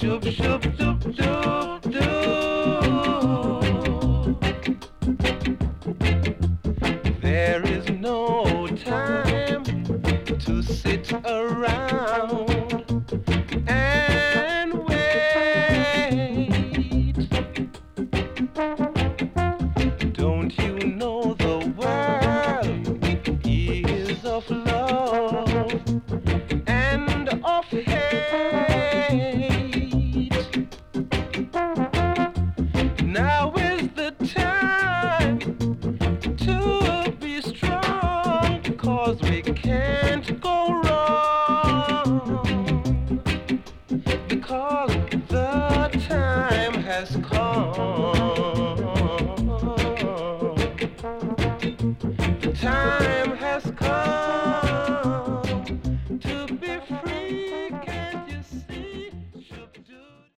Shoop, shoop, doop, doop, doop. There is no time to sit around and wait. Don't you know the world is of love and of hate? Now is the time to be strong, 'cause we can't go wrong, because the time has come. The time